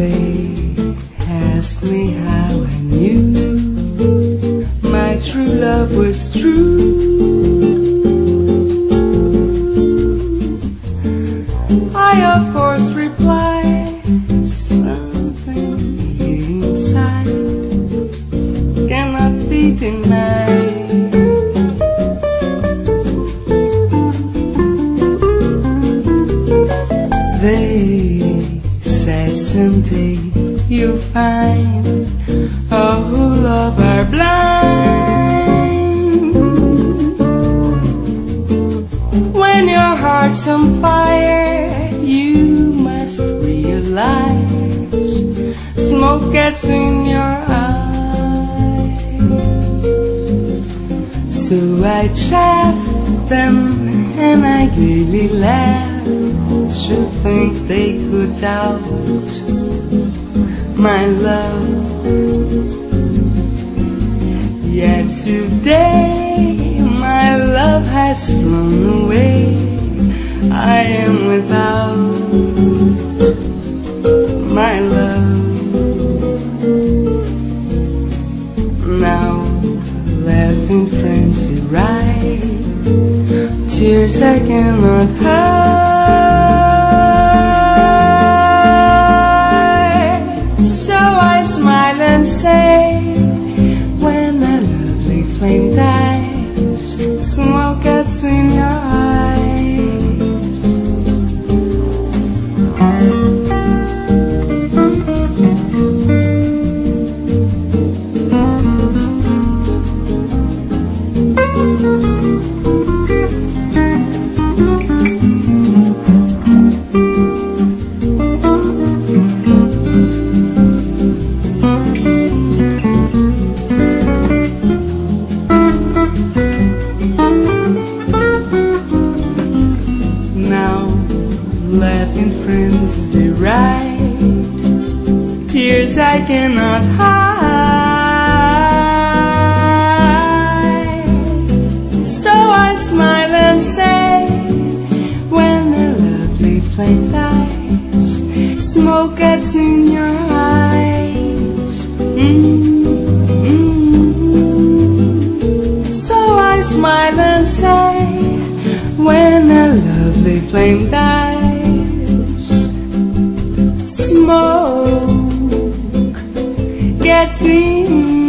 They asked me how I knew my true love was true. I of course replied, something inside cannot be denied. They said someday you'll find all who love are blind. When your heart's on fire, you must realize smoke gets in your eyes. So I chaffed them and I gaily laughed. Should think they could doubt my love. Yet today my love has flown away. I am without my love. Now laughing friends deride tears I cannot hide. So I smile and say, when a lovely flame dies, smoke gets in your eyes. Laughing friends deride tears I cannot hide. So I smile and say, when a lovely flame dies, smoke gets in your eyes. So I smile and say, when a lovely flame dies, smoke gets in